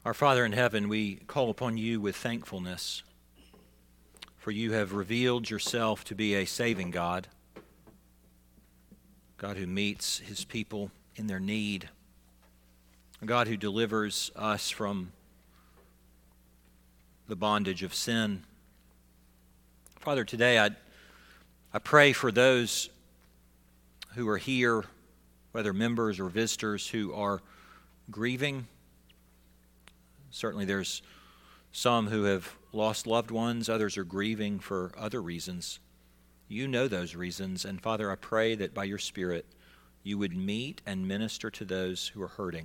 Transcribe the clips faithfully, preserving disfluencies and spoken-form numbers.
Our Father in heaven, we call upon you with thankfulness, for you have revealed yourself to be a saving God, God who meets his people in their need, a God who delivers us from the bondage of sin. Father, today I, I pray for those who are here, whether members or visitors, who are grieving. Certainly there's some who have lost loved ones. Others are grieving for other reasons. You know those reasons. And Father, I pray that by your Spirit you would meet and minister to those who are hurting.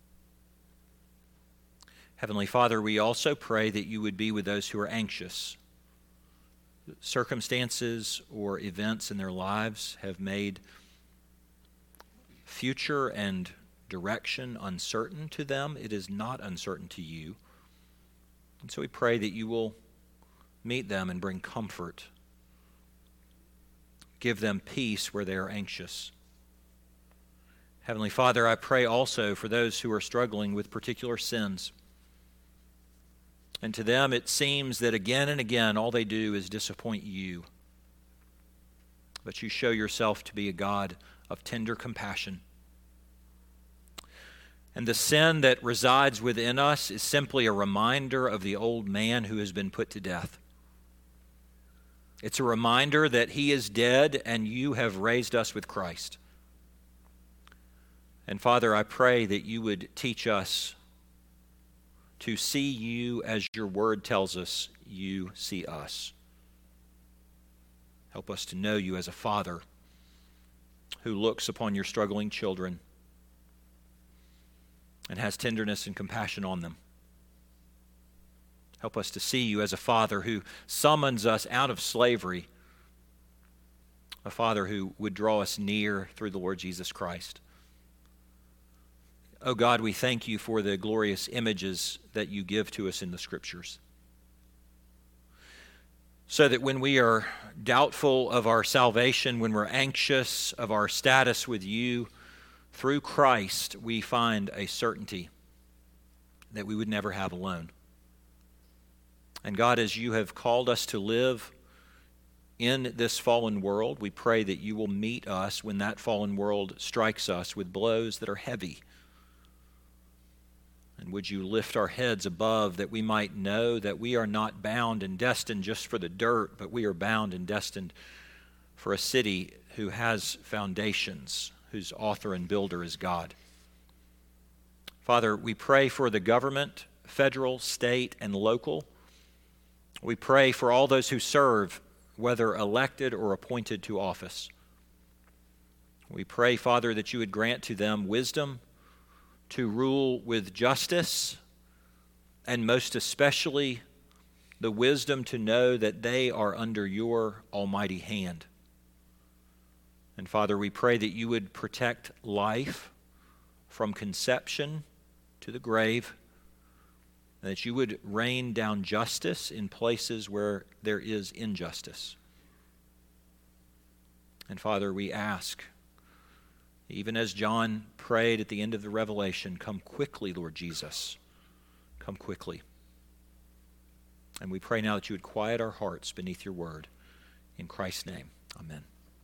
Heavenly Father, we also pray that you would be with those who are anxious. Circumstances or events in their lives have made future and direction uncertain to them. It is not uncertain to you. And so we pray that you will meet them and bring comfort. Give them peace where they are anxious. Heavenly Father, I pray also for those who are struggling with particular sins. And to them it seems that again and again all they do is disappoint you. But you show yourself to be a God of tender compassion. And the sin that resides within us is simply a reminder of the old man who has been put to death. It's a reminder that he is dead and you have raised us with Christ. And Father, I pray that you would teach us to see you as your word tells us you see us. Help us to know you as a father who looks upon your struggling children and has tenderness and compassion on them. Help us to see you as a father who summons us out of slavery, a father who would draw us near through the Lord Jesus Christ. Oh God, we thank you for the glorious images that you give to us in the Scriptures, so that when we are doubtful of our salvation, when we're anxious of our status with you, through Christ, we find a certainty that we would never have alone. And God, as you have called us to live in this fallen world, we pray that you will meet us when that fallen world strikes us with blows that are heavy. And would you lift our heads above, that we might know that we are not bound and destined just for the dirt, but we are bound and destined for a city who has foundations, whose author and builder is God. Father, we pray for the government, federal, state, and local. We pray for all those who serve, whether elected or appointed to office. We pray, Father, that you would grant to them wisdom to rule with justice, and most especially the wisdom to know that they are under your almighty hand. And Father, we pray that you would protect life from conception to the grave, and that you would rain down justice in places where there is injustice. And Father, we ask, even as John prayed at the end of the Revelation, come quickly, Lord Jesus, come quickly. And we pray now that you would quiet our hearts beneath your word. In Christ's name, amen.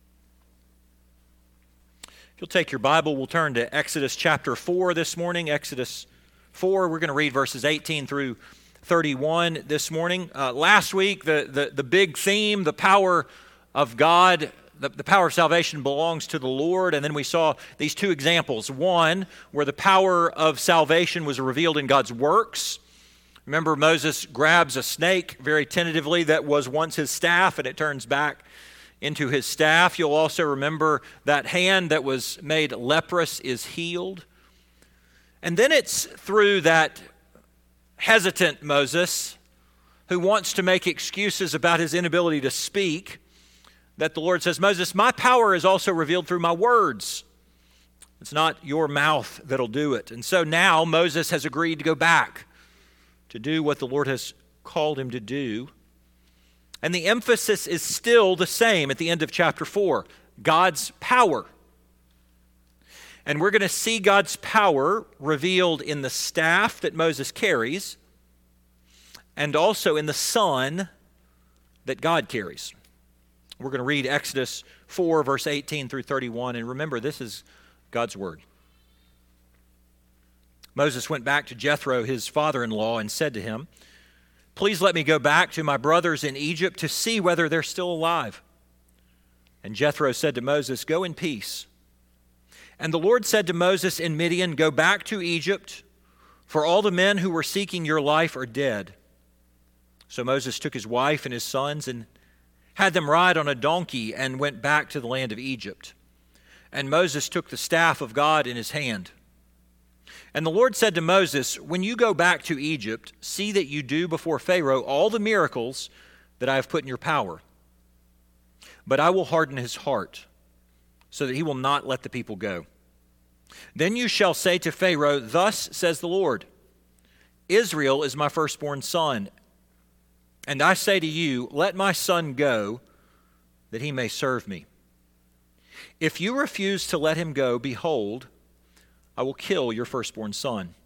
If you'll take your Bible, we'll turn to Exodus chapter four this morning. Exodus four, we're going to read verses eighteen through thirty-one this morning. Uh, last week, the, the, the big theme, the power of God, the, the power of salvation belongs to the Lord. And then we saw these two examples. One, where the power of salvation was revealed in God's works. Remember, Moses grabs a snake very tentatively that was once his staff, and it turns back into his staff. You'll also remember that hand that was made leprous is healed. And then it's through that hesitant Moses, who wants to make excuses about his inability to speak, that the Lord says, Moses, my power is also revealed through my words. It's not your mouth that'll do it. And so now Moses has agreed to go back to do what the Lord has called him to do. And the emphasis is still the same at the end of chapter four, God's power. And we're going to see God's power revealed in the staff that Moses carries and also in the son that God carries. We're going to read Exodus four, verse eighteen through thirty-one. And remember, this is God's word. Moses went back to Jethro, his father-in-law, and said to him, "Please let me go back to my brothers in Egypt to see whether they're still alive." And Jethro said to Moses, "Go in peace." And the Lord said to Moses in Midian, "Go back to Egypt, for all the men who were seeking your life are dead." So Moses took his wife and his sons and had them ride on a donkey and went back to the land of Egypt. And Moses took the staff of God in his hand. And the Lord said to Moses, "When you go back to Egypt, see that you do before Pharaoh all the miracles that I have put in your power. But I will harden his heart, so that he will not let the people go. Then you shall say to Pharaoh, 'Thus says the Lord, Israel is my firstborn son. And I say to you, let my son go, that he may serve me. If you refuse to let him go, behold, I will kill your firstborn son.'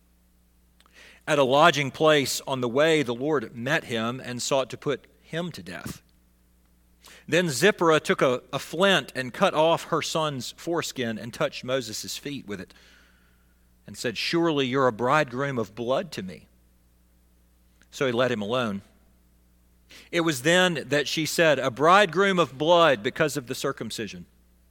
At a lodging place on the way, the Lord met him and sought to put him to death. Then Zipporah took a, a flint and cut off her son's foreskin and touched Moses' feet with it and said, 'Surely you're a bridegroom of blood to me.' So he let him alone. It was then that she said, 'A bridegroom of blood because of the circumcision.'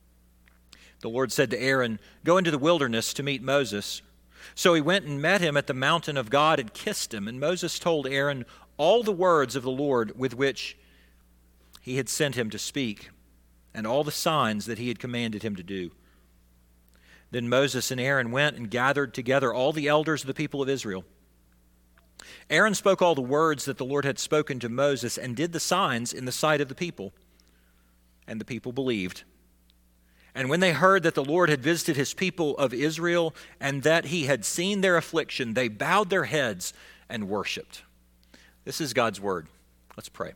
The Lord said to Aaron, 'Go into the wilderness to meet Moses.' So he went and met him at the mountain of God and kissed him. And Moses told Aaron all the words of the Lord with which he had sent him to speak, and all the signs that he had commanded him to do. Then Moses and Aaron went and gathered together all the elders of the people of Israel. Aaron spoke all the words that the Lord had spoken to Moses and did the signs in the sight of the people. And the people believed. And when they heard that the Lord had visited his people of Israel and that he had seen their affliction, they bowed their heads and worshiped." This is God's word. Let's pray.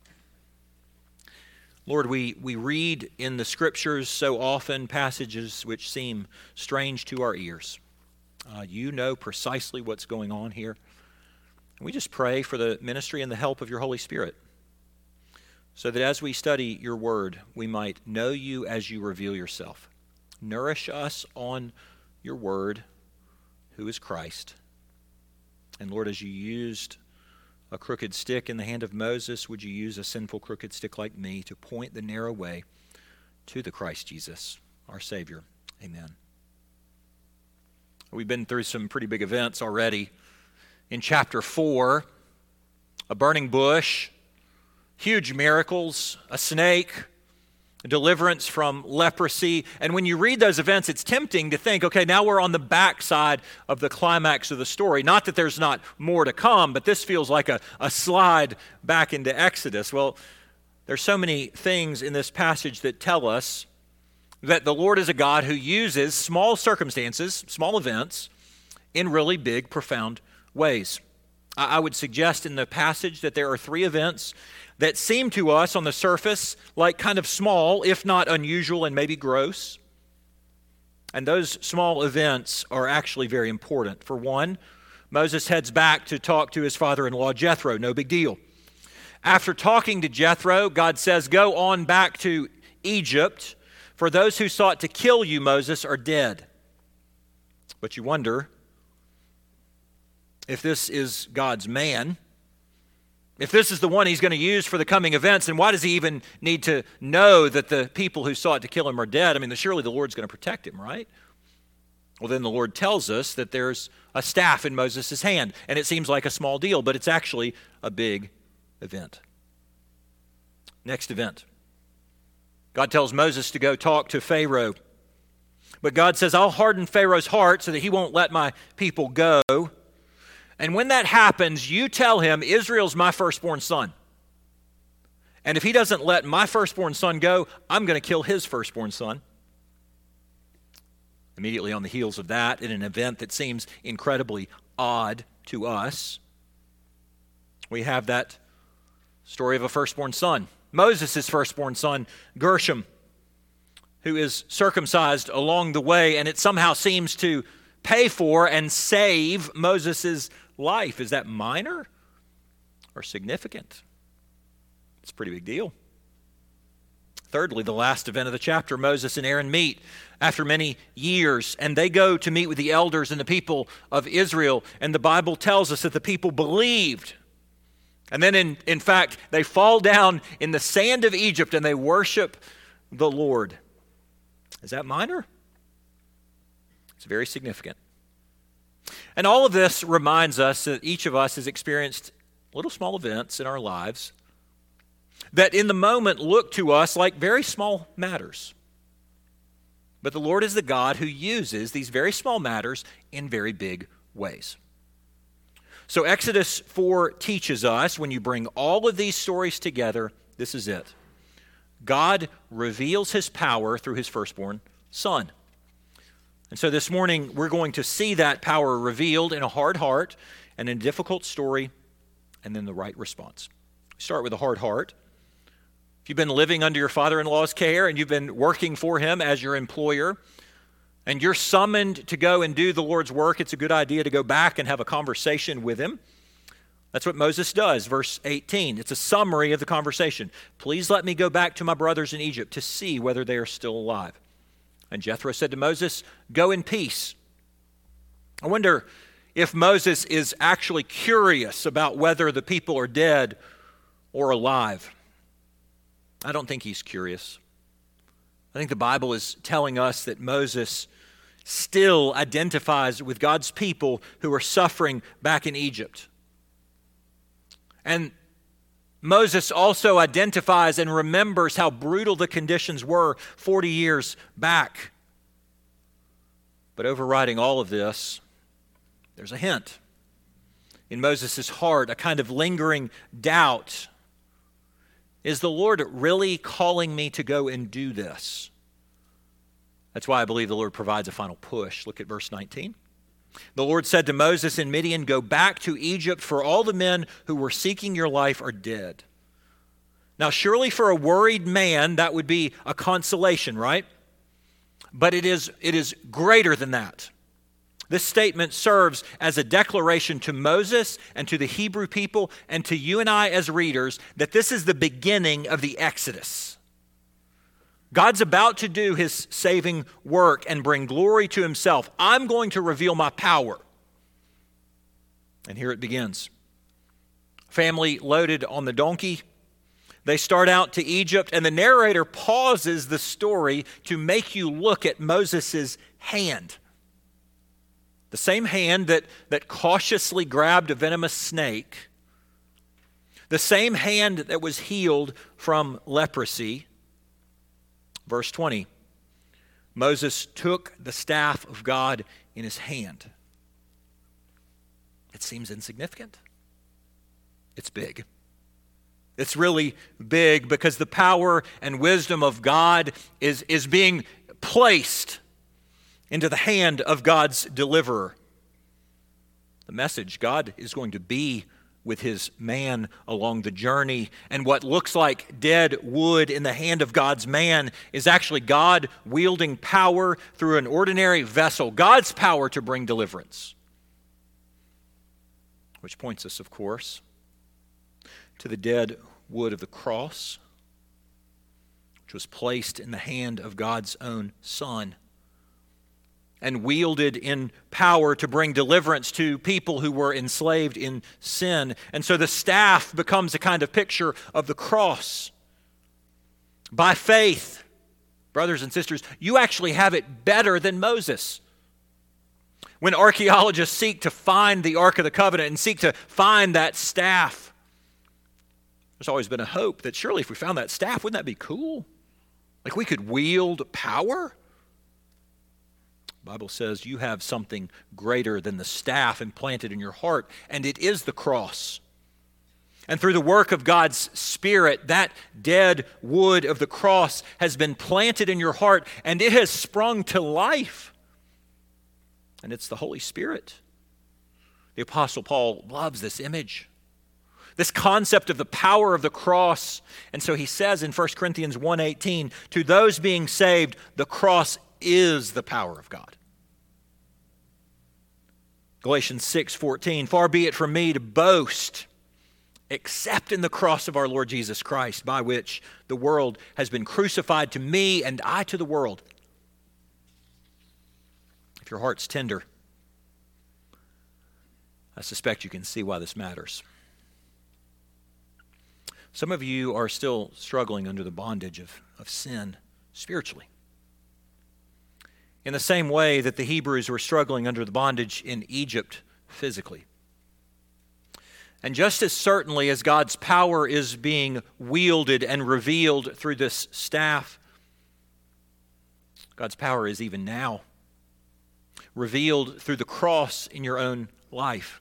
Lord, we, we read in the Scriptures so often passages which seem strange to our ears. Uh, you know precisely what's going on here. And we just pray for the ministry and the help of your Holy Spirit, so that as we study your word, we might know you as you reveal yourself. Nourish us on your word, who is Christ. And Lord, as you used a crooked stick in the hand of Moses, would you use a sinful crooked stick like me to point the narrow way to the Christ Jesus, our Savior. Amen. We've been through some pretty big events already. In chapter four, a burning bush, huge miracles, a snake, a deliverance from leprosy. And when you read those events, it's tempting to think, okay, now we're on the backside of the climax of the story. Not that there's not more to come, but this feels like a, a slide back into Exodus. Well, there's so many things in this passage that tell us that the Lord is a God who uses small circumstances, small events, in really big, profound ways. I would suggest in the passage that there are three events that seem to us on the surface like kind of small, if not unusual and maybe gross. And those small events are actually very important. For one, Moses heads back to talk to his father-in-law Jethro. No big deal. After talking to Jethro, God says, "Go on back to Egypt, for those who sought to kill you, Moses, are dead." But you wonder, if this is God's man, if this is the one he's going to use for the coming events, then why does he even need to know that the people who sought to kill him are dead? I mean, surely the Lord's going to protect him, right? Well, then the Lord tells us that there's a staff in Moses' hand, and it seems like a small deal, but it's actually a big event. Next event. God tells Moses to go talk to Pharaoh. But God says, "I'll harden Pharaoh's heart so that he won't let my people go. And when that happens, you tell him, Israel's my firstborn son. And if he doesn't let my firstborn son go, I'm going to kill his firstborn son." Immediately on the heels of that, in an event that seems incredibly odd to us, we have that story of a firstborn son. Moses' firstborn son, Gershom, who is circumcised along the way, and it somehow seems to pay for and save Moses' life. Is that minor or significant? It's a pretty big deal. Thirdly, the last event of the chapter, Moses and Aaron meet after many years, and they go to meet with the elders and the people of Israel, and the Bible tells us that the people believed. And then, in, in fact, they fall down in the sand of Egypt and they worship the Lord. Is that minor? It's very significant. And all of this reminds us that each of us has experienced little small events in our lives that in the moment look to us like very small matters. But the Lord is the God who uses these very small matters in very big ways. So Exodus four teaches us, when you bring all of these stories together, this is it. God reveals his power through his firstborn son. And so this morning, we're going to see that power revealed in a hard heart and in a difficult story, and then the right response. We start with a hard heart. If you've been living under your father-in-law's care and you've been working for him as your employer, and you're summoned to go and do the Lord's work, it's a good idea to go back and have a conversation with him. That's what Moses does, verse eighteen. It's a summary of the conversation. Please let me go back to my brothers in Egypt to see whether they are still alive. And Jethro said to Moses, go in peace. I wonder if Moses is actually curious about whether the people are dead or alive. I don't think he's curious. I think the Bible is telling us that Moses still identifies with God's people who are suffering back in Egypt. And Moses also identifies and remembers how brutal the conditions were forty years back. But overriding all of this, there's a hint. In Moses' heart, a kind of lingering doubt. Is the Lord really calling me to go and do this? That's why I believe the Lord provides a final push. Look at verse nineteen. The Lord said to Moses in Midian, go back to Egypt, for all the men who were seeking your life are dead. Now, surely for a worried man, that would be a consolation, right? But it is, it is greater than that. This statement serves as a declaration to Moses and to the Hebrew people and to you and I as readers that this is the beginning of the Exodus. God's about to do his saving work and bring glory to himself. I'm going to reveal my power. And here it begins. Family loaded on the donkey. They start out to Egypt, and the narrator pauses the story to make you look at Moses' hand. The same hand that, that cautiously grabbed a venomous snake. The same hand that was healed from leprosy. Verse twenty, Moses took the staff of God in his hand. It seems insignificant. It's big. It's really big because the power and wisdom of God is, is being placed into the hand of God's deliverer. The message, God is going to be with his man along the journey, and what looks like dead wood in the hand of God's man is actually God wielding power through an ordinary vessel, God's power to bring deliverance. Which points us, of course, to the dead wood of the cross, which was placed in the hand of God's own Son and wielded in power to bring deliverance to people who were enslaved in sin. And so the staff becomes a kind of picture of the cross. By faith, brothers and sisters, you actually have it better than Moses. When archaeologists seek to find the Ark of the Covenant and seek to find that staff, there's always been a hope that surely if we found that staff, wouldn't that be cool? Like we could wield power? The Bible says you have something greater than the staff implanted in your heart, and it is the cross. And through the work of God's Spirit, that dead wood of the cross has been planted in your heart, and it has sprung to life. And it's the Holy Spirit. The Apostle Paul loves this image This concept of the power of the cross. And so he says in First Corinthians one eighteen, to those being saved, the cross is the power of God. Galatians six fourteen, far be it from me to boast except in the cross of our Lord Jesus Christ, by which the world has been crucified to me and I to the world. If your heart's tender, I suspect you can see why this matters. Some of you are still struggling under the bondage of, of sin spiritually. In the same way that the Hebrews were struggling under the bondage in Egypt physically. And just as certainly as God's power is being wielded and revealed through this staff, God's power is even now revealed through the cross in your own life.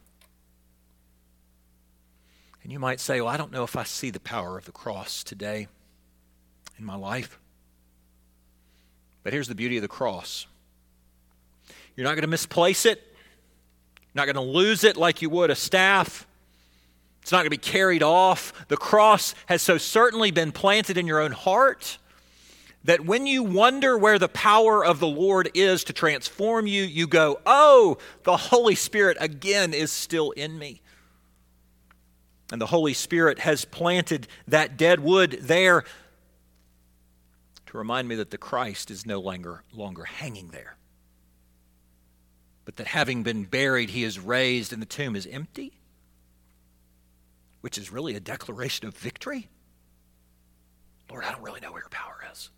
And you might say, well, I don't know if I see the power of the cross today in my life. But here's the beauty of the cross. You're not going to misplace it. You're not going to lose it like you would a staff. It's not going to be carried off. The cross has so certainly been planted in your own heart that when you wonder where the power of the Lord is to transform you, you go, oh, the Holy Spirit again is still in me. And the Holy Spirit has planted that dead wood there to remind me that the Christ is no longer, longer hanging there. But that having been buried, he is raised and the tomb is empty. Which is really a declaration of victory. Lord, I don't really know where your power is.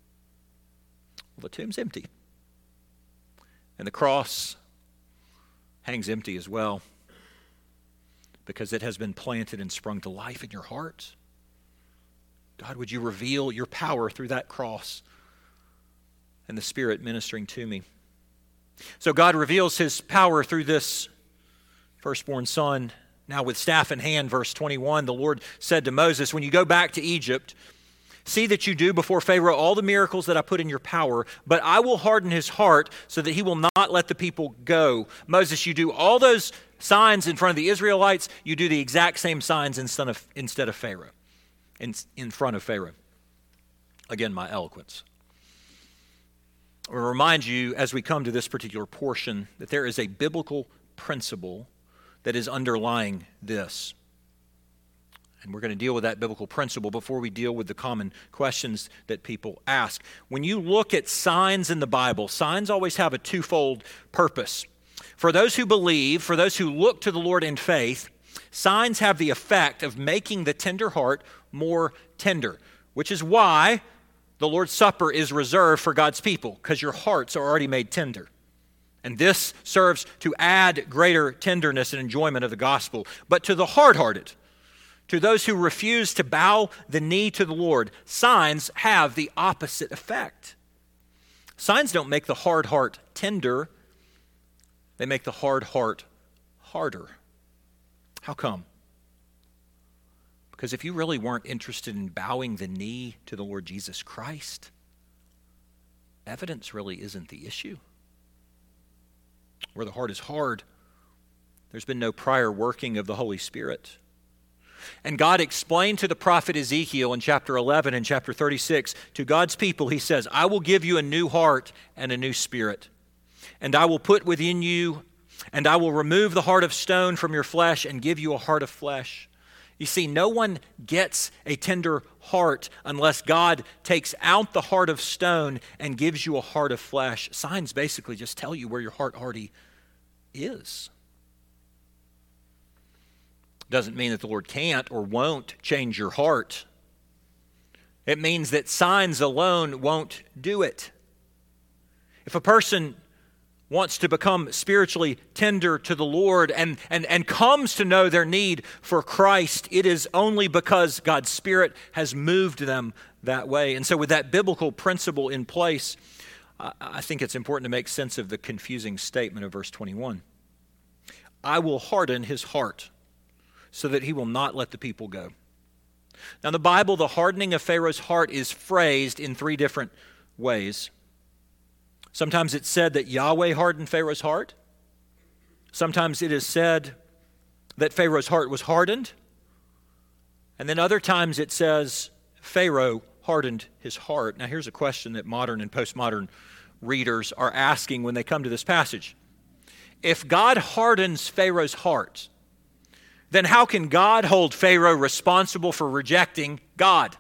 Well, the tomb's empty. And the cross hangs empty as well, because it has been planted and sprung to life in your heart. God, would you reveal your power through that cross and the Spirit ministering to me? So God reveals his power through this firstborn son. Now with staff in hand, verse twenty-one, the Lord said to Moses, when you go back to Egypt, see that you do before Pharaoh all the miracles that I put in your power, but I will harden his heart so that he will not let the people go. Moses, you do all those signs in front of the Israelites, you do the exact same signs instead of, instead of Pharaoh, in, in front of Pharaoh. Again, my eloquence. I will remind you as we come to this particular portion that there is a biblical principle that is underlying this. And we're going to deal with that biblical principle before we deal with the common questions that people ask. When you look at signs in the Bible, signs always have a twofold purpose. For those who believe, for those who look to the Lord in faith, signs have the effect of making the tender heart more tender, which is why the Lord's Supper is reserved for God's people, because your hearts are already made tender. And this serves to add greater tenderness and enjoyment of the gospel. But to the hard-hearted, to those who refuse to bow the knee to the Lord, signs have the opposite effect. Signs don't make the hard heart tender. They make the hard heart harder. How come? Because if you really weren't interested in bowing the knee to the Lord Jesus Christ, evidence really isn't the issue. Where the heart is hard, there's been no prior working of the Holy Spirit. And God explained to the prophet Ezekiel in chapter eleven and chapter thirty-six, to God's people, he says, I will give you a new heart and a new spirit. And I will put within you, and I will remove the heart of stone from your flesh and give you a heart of flesh. You see, no one gets a tender heart unless God takes out the heart of stone and gives you a heart of flesh. Signs basically just tell you where your heart already is. Doesn't mean that the Lord can't or won't change your heart. It means that signs alone won't do it. If a person wants to become spiritually tender to the Lord and, and, and comes to know their need for Christ, it is only because God's Spirit has moved them that way. And so with that biblical principle in place, I think it's important to make sense of the confusing statement of verse twenty-one. I will harden his heart so that he will not let the people go. Now in the Bible, the hardening of Pharaoh's heart is phrased in three different ways. Sometimes it's said that Yahweh hardened Pharaoh's heart. Sometimes it is said that Pharaoh's heart was hardened. And then other times it says Pharaoh hardened his heart. Now here's a question that modern and postmodern readers are asking when they come to this passage. If God hardens Pharaoh's heart, then how can God hold Pharaoh responsible for rejecting God?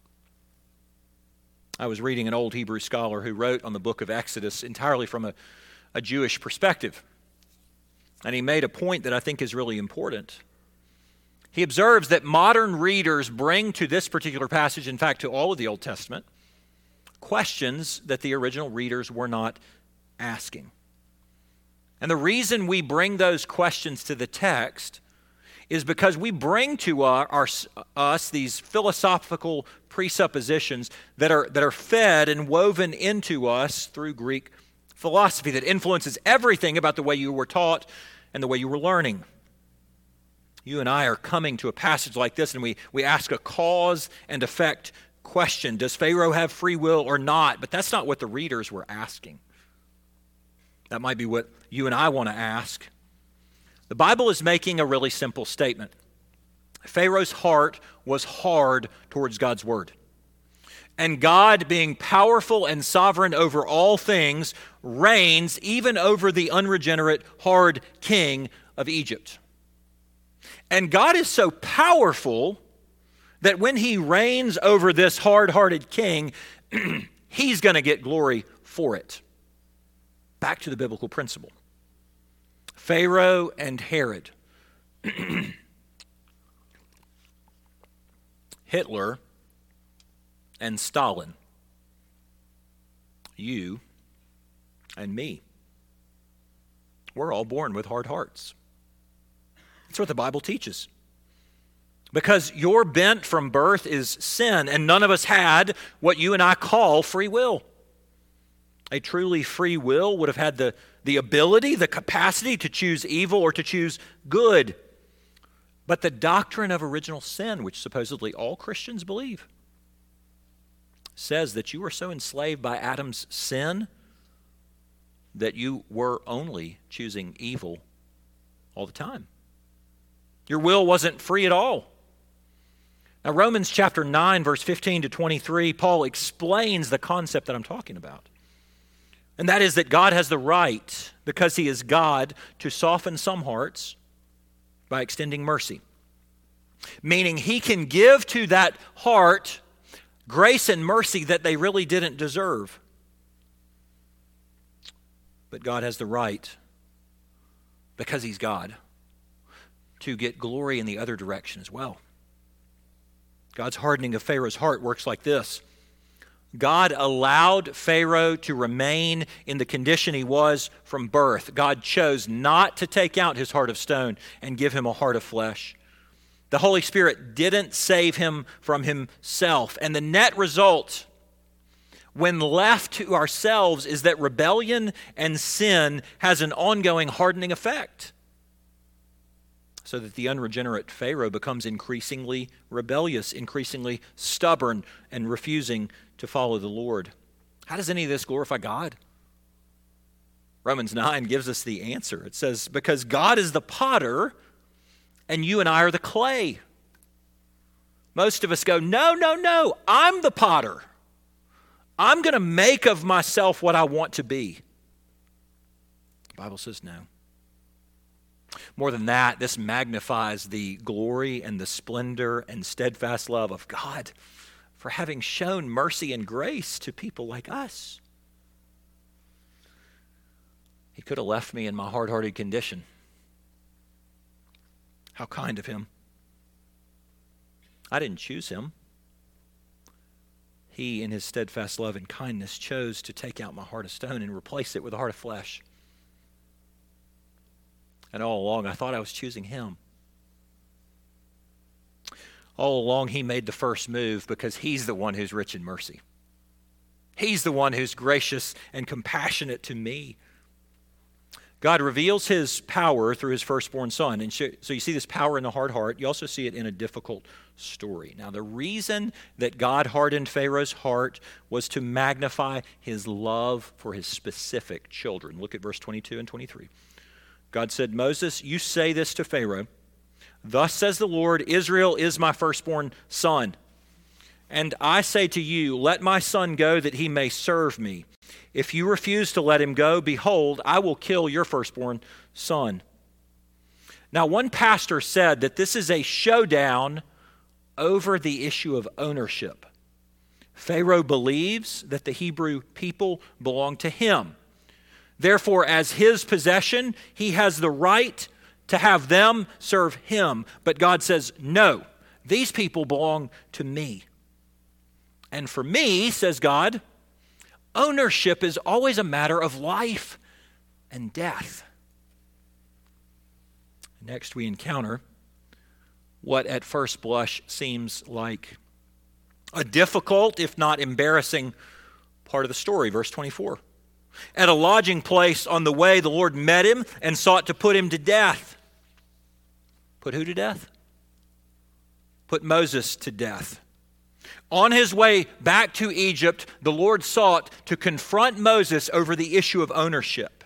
I was reading an old Hebrew scholar who wrote on the book of Exodus entirely from a, a Jewish perspective. And he made a point that I think is really important. He observes that modern readers bring to this particular passage, in fact to all of the Old Testament, questions that the original readers were not asking. And the reason we bring those questions to the text is because we bring to our, our, us these philosophical presuppositions that are, that are fed and woven into us through Greek philosophy that influences everything about the way you were taught and the way you were learning. You and I are coming to a passage like this and we, we ask a cause and effect question. Does Pharaoh have free will or not? But that's not what the readers were asking. That might be what you and I want to ask. The Bible is making a really simple statement. Pharaoh's heart was hard towards God's word. And God, being powerful and sovereign over all things, reigns even over the unregenerate, hard king of Egypt. And God is so powerful that when he reigns over this hard-hearted king, he's going to get glory for it. Back to the biblical principle. Pharaoh and Herod. Hitler and Stalin. You and me. We're all born with hard hearts. That's what the Bible teaches. Because your bent from birth is sin, and none of us had what you and I call free will. A truly free will would have had the, the ability, the capacity to choose evil or to choose good. But the doctrine of original sin, which supposedly all Christians believe, says that you were so enslaved by Adam's sin that you were only choosing evil all the time. Your will wasn't free at all. Now, Romans chapter nine, verse fifteen to twenty-three, Paul explains the concept that I'm talking about. And that is that God has the right, because he is God, to soften some hearts by extending mercy. Meaning he can give to that heart grace and mercy that they really didn't deserve. But God has the right, because he's God, to get glory in the other direction as well. God's hardening of Pharaoh's heart works like this. God allowed Pharaoh to remain in the condition he was from birth. God chose not to take out his heart of stone and give him a heart of flesh. The Holy Spirit didn't save him from himself. And the net result, when left to ourselves, is that rebellion and sin has an ongoing hardening effect. So that the unregenerate Pharaoh becomes increasingly rebellious, increasingly stubborn, and refusing to follow the Lord. How does any of this glorify God? Romans nine gives us the answer. It says, because God is the potter, and you and I are the clay. Most of us go, no, no, no, I'm the potter. I'm going to make of myself what I want to be. The Bible says no. More than that, this magnifies the glory and the splendor and steadfast love of God for having shown mercy and grace to people like us. He could have left me in my hard-hearted condition. How kind of him. I didn't choose him. He, in his steadfast love and kindness, chose to take out my heart of stone and replace it with a heart of flesh. And all along, I thought I was choosing him. All along, he made the first move because he's the one who's rich in mercy. He's the one who's gracious and compassionate to me. God reveals his power through his firstborn son. And so you see this power in the hard heart. You also see it in a difficult story. Now, the reason that God hardened Pharaoh's heart was to magnify his love for his specific children. Look at verse twenty-two and twenty-three. God said, Moses, you say this to Pharaoh, Thus says the Lord, Israel is my firstborn son. And I say to you, let my son go that he may serve me. If you refuse to let him go, behold, I will kill your firstborn son. Now, one pastor said that this is a showdown over the issue of ownership. Pharaoh believes that the Hebrew people belong to him. Therefore, as his possession, he has the right to have them serve him. But God says, no, these people belong to me. And for me, says God, ownership is always a matter of life and death. Next, we encounter what at first blush seems like a difficult, if not embarrassing, part of the story. Verse twenty-four. At a lodging place on the way, the Lord met him and sought to put him to death. Put who to death? Put Moses to death. On his way back to Egypt, the Lord sought to confront Moses over the issue of ownership.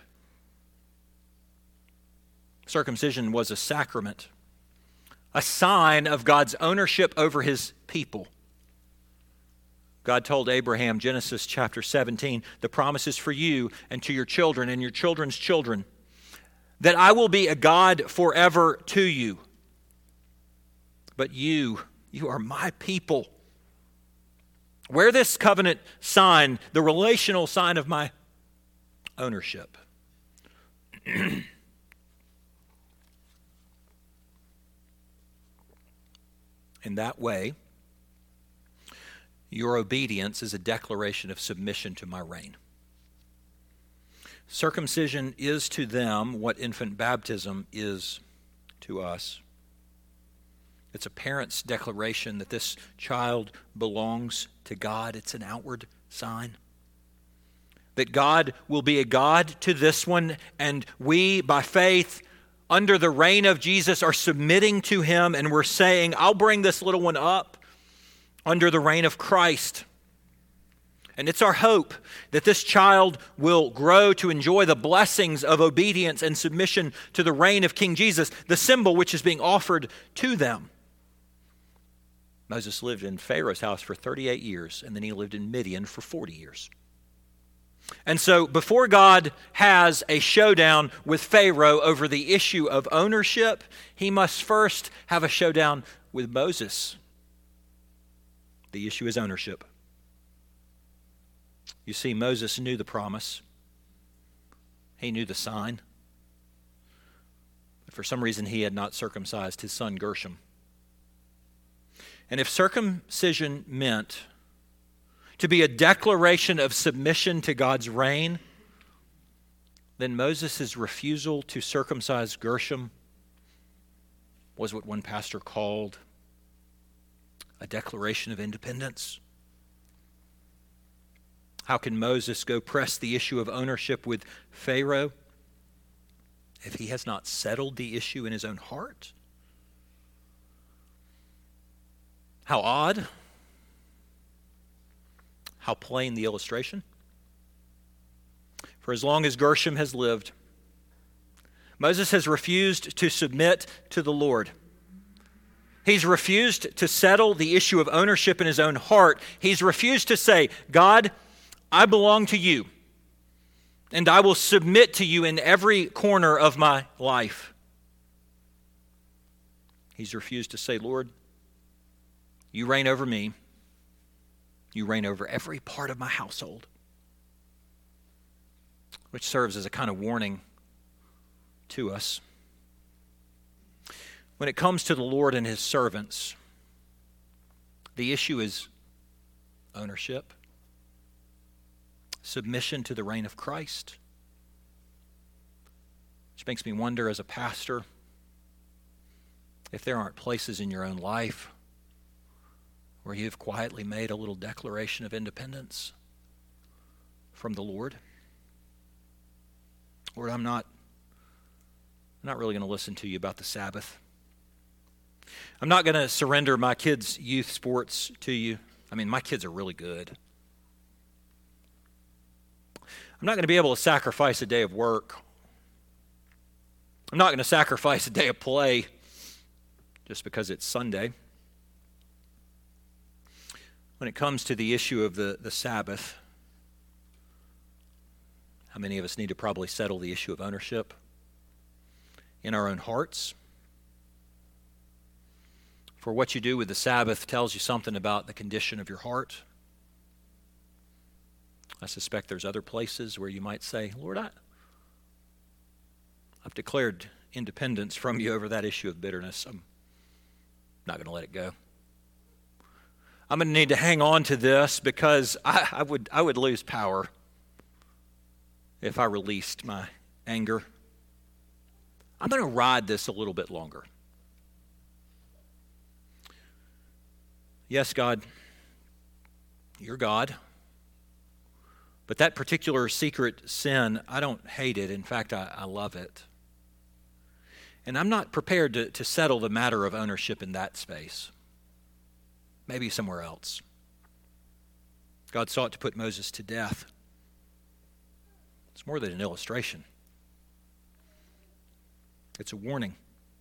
Circumcision was a sacrament, a sign of God's ownership over his people. God told Abraham, Genesis chapter seventeen, the promise is for you and to your children and your children's children, that I will be a God forever to you. But you, you are my people. Wear this covenant sign, the relational sign of my ownership. In that way, your obedience is a declaration of submission to my reign. Circumcision is to them what infant baptism is to us. It's a parent's declaration that this child belongs to God. It's an outward sign that God will be a God to this one, and we, by faith, under the reign of Jesus, are submitting to him, and we're saying, I'll bring this little one up under the reign of Christ. And it's our hope that this child will grow to enjoy the blessings of obedience and submission to the reign of King Jesus, the symbol which is being offered to them. Moses lived in Pharaoh's house for thirty-eight years, and then he lived in Midian for forty years. And so before God has a showdown with Pharaoh over the issue of ownership, he must first have a showdown with Moses. The issue is ownership. You see, Moses knew the promise. He knew the sign. But for some reason, he had not circumcised his son Gershom. And if circumcision meant to be a declaration of submission to God's reign, then Moses' refusal to circumcise Gershom was what one pastor called a declaration of independence. How can Moses go press the issue of ownership with Pharaoh if he has not settled the issue in his own heart? How odd. How plain the illustration. For as long as Gershom has lived, Moses has refused to submit to the Lord. He's refused to settle the issue of ownership in his own heart. He's refused to say, God, I belong to you, and I will submit to you in every corner of my life. He's refused to say, Lord, you reign over me. You reign over every part of my household. Which serves as a kind of warning to us. When it comes to the Lord and his servants, the issue is ownership, submission to the reign of Christ. Which makes me wonder as a pastor if there aren't places in your own life where you've quietly made a little declaration of independence from the Lord. Lord, I'm not, I'm not really going to listen to you about the Sabbath. I'm not going to surrender my kids' youth sports to you. I mean, my kids are really good. I'm not going to be able to sacrifice a day of work. I'm not going to sacrifice a day of play just because it's Sunday. When it comes to the issue of the, the Sabbath, how many of us need to probably settle the issue of ownership in our own hearts? For what you do with the Sabbath tells you something about the condition of your heart. I suspect there's other places where you might say, Lord, I, I've declared independence from you over that issue of bitterness. I'm not going to let it go. I'm going to need to hang on to this because I, I would I would lose power if I released my anger. I'm going to ride this a little bit longer. Yes, God, you're God. But that particular secret sin, I don't hate it. In fact, I, I love it. And I'm not prepared to, to settle the matter of ownership in that space. Maybe somewhere else. God sought to put Moses to death. It's more than an illustration. It's a warning.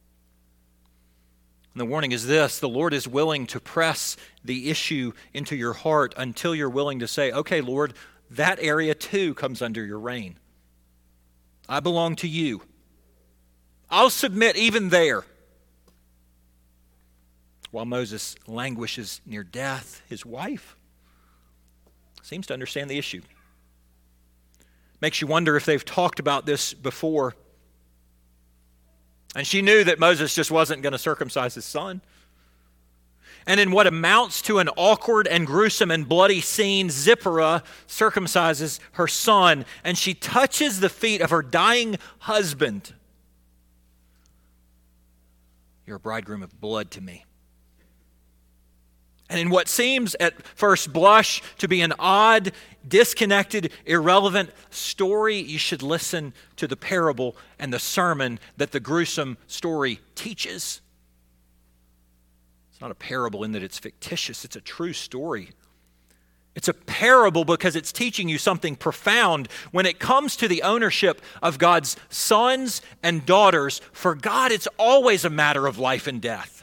And the warning is this: the Lord is willing to press the issue into your heart until you're willing to say, okay, Lord, that area too comes under your reign. I belong to you. I'll submit even there. While Moses languishes near death, his wife seems to understand the issue. Makes you wonder if they've talked about this before. And she knew that Moses just wasn't going to circumcise his son. And in what amounts to an awkward and gruesome and bloody scene, Zipporah circumcises her son, and she touches the feet of her dying husband. You're a bridegroom of blood to me. And in what seems at first blush to be an odd, disconnected, irrelevant story, you should listen to the parable and the sermon that the gruesome story teaches. It's not a parable in that it's fictitious, it's a true story. It's a parable because it's teaching you something profound when it comes to the ownership of God's sons and daughters. For God, it's always a matter of life and death.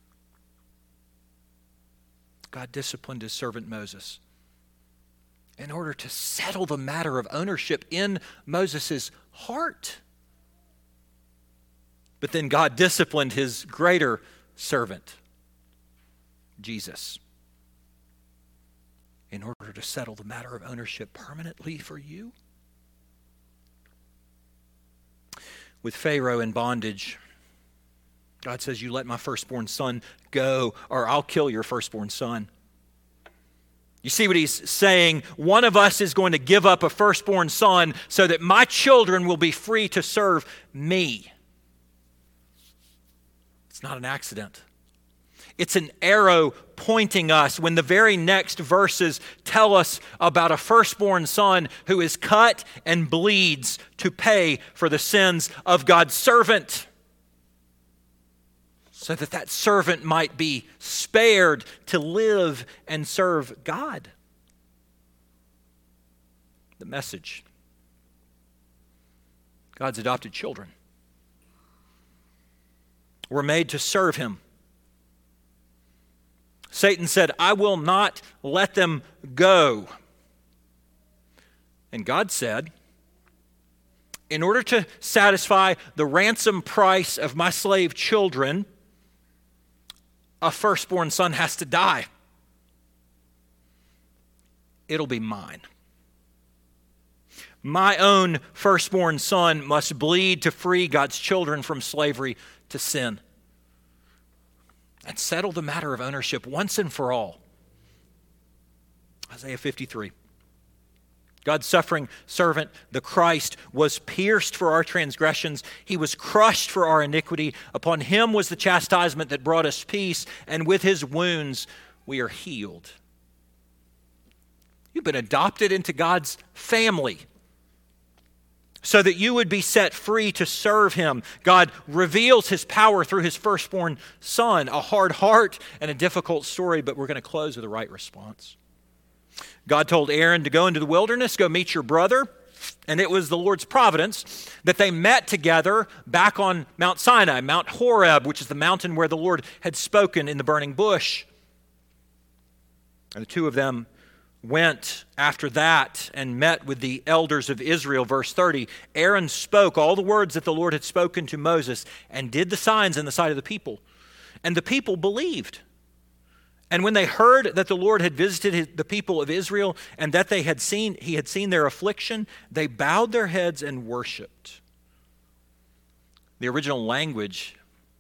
God disciplined his servant Moses in order to settle the matter of ownership in Moses' heart. But then God disciplined his greater servant, Jesus, in order to settle the matter of ownership permanently for you. With Pharaoh in bondage, God says, you let my firstborn son go, or I'll kill your firstborn son. You see what he's saying? One of us is going to give up a firstborn son so that my children will be free to serve me. It's not an accident. It's an arrow pointing us when the very next verses tell us about a firstborn son who is cut and bleeds to pay for the sins of God's servant, so that that servant might be spared to live and serve God. The message: God's adopted children were made to serve him. Satan said, I will not let them go. And God said, in order to satisfy the ransom price of my slave children, a firstborn son has to die. It'll be mine. My own firstborn son must bleed to free God's children from slavery to sin and settle the matter of ownership once and for all. Isaiah fifty-three. God's suffering servant, the Christ, was pierced for our transgressions. He was crushed for our iniquity. Upon him was the chastisement that brought us peace, and with his wounds we are healed. You've been adopted into God's family so that you would be set free to serve him. God reveals his power through his firstborn son. A hard heart and a difficult story, but we're going to close with the right response. God told Aaron to go into the wilderness, go meet your brother. And it was the Lord's providence that they met together back on Mount Sinai, Mount Horeb, which is the mountain where the Lord had spoken in the burning bush. And the two of them went after that and met with the elders of Israel. Verse thirty, Aaron spoke all the words that the Lord had spoken to Moses and did the signs in the sight of the people. And the people believed. And when they heard that the Lord had visited his, the people of Israel and that they had seen, he had seen their affliction, they bowed their heads and worshiped. The original language,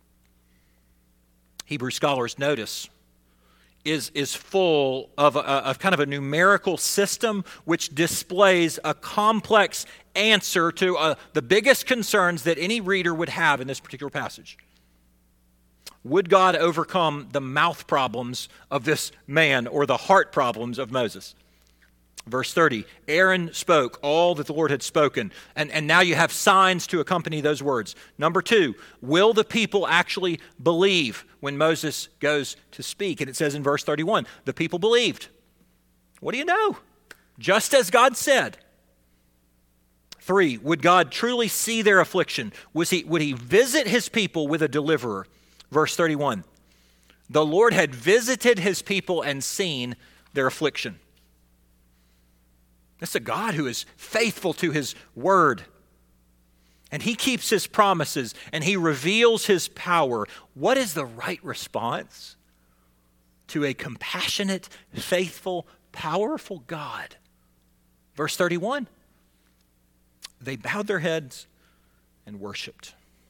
Hebrew scholars notice, is, is full of, a, of kind of a numerical system which displays a complex answer to uh, the biggest concerns that any reader would have in this particular passage. Would God overcome the mouth problems of this man or the heart problems of Moses? Verse thirty, Aaron spoke all that the Lord had spoken. And, and now you have signs to accompany those words. Number two, will the people actually believe when Moses goes to speak? And it says in verse thirty-one, the people believed. What do you know? Just as God said. Three, would God truly see their affliction? Was he, would he visit his people with a deliverer? Verse thirty-one, the Lord had visited his people and seen their affliction. That's a God who is faithful to his word. And he keeps his promises and he reveals his power. What is the right response to a compassionate, faithful, powerful God? Verse thirty-one, they bowed their heads and worshiped.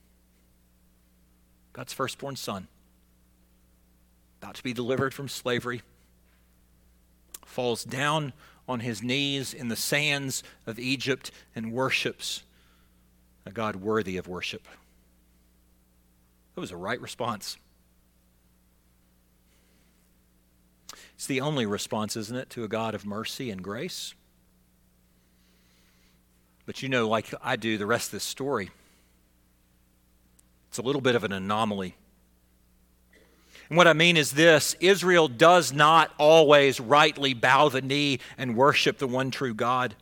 God's firstborn son, about to be delivered from slavery, falls down on his knees in the sands of Egypt and worships a God worthy of worship. It was a right response. It's the only response, isn't it, to a God of mercy and grace? But you know, like I do, the rest of this story, it's a little bit of an anomaly. And what I mean is this: Israel does not always rightly bow the knee and worship the one true God.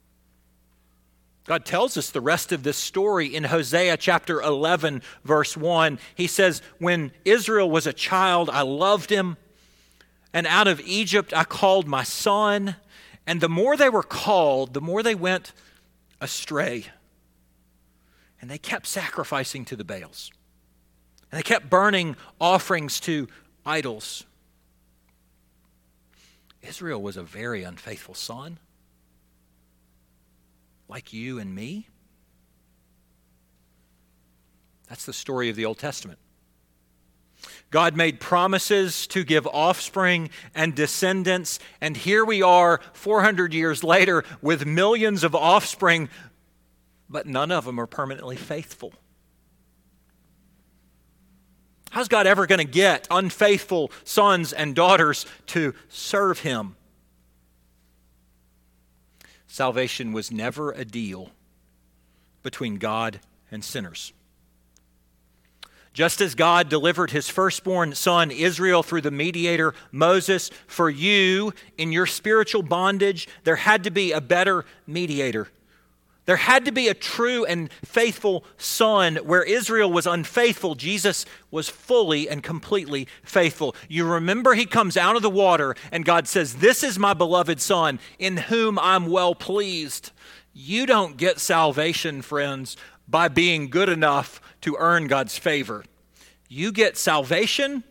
God tells us the rest of this story in Hosea chapter eleven, verse one. He says, when Israel was a child, I loved him, and out of Egypt I called my son. And the more they were called, the more they went astray. And they kept sacrificing to the Baals. And they kept burning offerings to idols. Israel was a very unfaithful son, like you and me. That's the story of the Old Testament. God made promises to give offspring and descendants, and here we are four hundred years later with millions of offspring, but none of them are permanently faithful. How's God ever going to get unfaithful sons and daughters to serve him? Salvation was never a deal between God and sinners. Just as God delivered his firstborn son, Israel, through the mediator, Moses, for you in your spiritual bondage, there had to be a better mediator. There had to be a true and faithful son. Where Israel was unfaithful, Jesus was fully and completely faithful. You remember he comes out of the water and God says, "This is my beloved son in whom I'm well pleased." You don't get salvation, friends, by being good enough to earn God's favor. You get salvation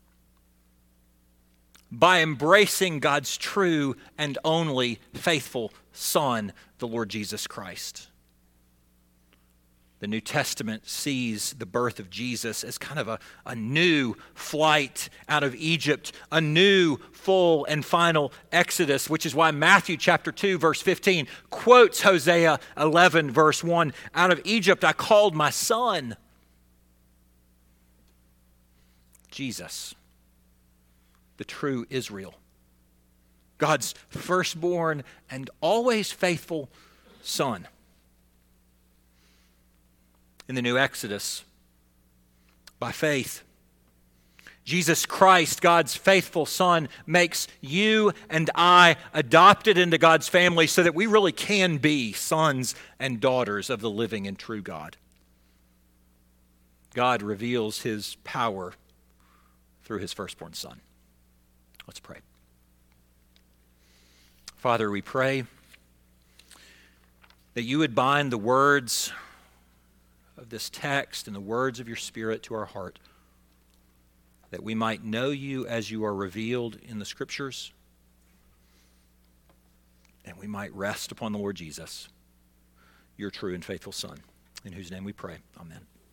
by embracing God's true and only faithful Son, the Lord Jesus Christ. The New Testament sees the birth of Jesus as kind of a, a new flight out of Egypt, a new full and final exodus, which is why Matthew chapter two, verse fifteen quotes Hosea eleven, verse one, "Out of Egypt I called my son." Jesus, the true Israel, God's firstborn and always faithful son. In the new Exodus, by faith, Jesus Christ, God's faithful Son, makes you and I adopted into God's family so that we really can be sons and daughters of the living and true God. God reveals his power through his firstborn Son. Let's pray. Father, we pray that you would bind the words of this text and the words of your Spirit to our heart, that we might know you as you are revealed in the Scriptures, and we might rest upon the Lord Jesus, your true and faithful Son, in whose name we pray. Amen.